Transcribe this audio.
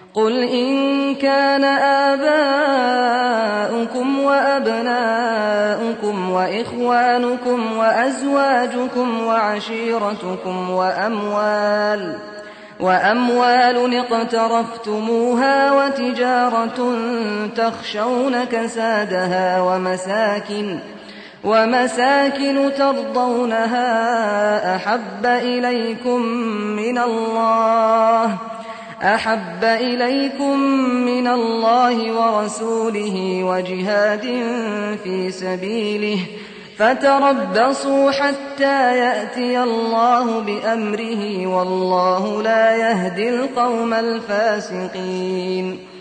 قل إن كان آباؤكم وأبناؤكم وإخوانكم وأزواجكم وعشيرتكم وأموال اقترفتموها وتجارة تخشون كسادها ومساكن ترضونها أحب إليكم من الله ورسوله وجهاد في سبيله فتربصوا حتى يأتي الله بأمره والله لا يهدي القوم الفاسقين.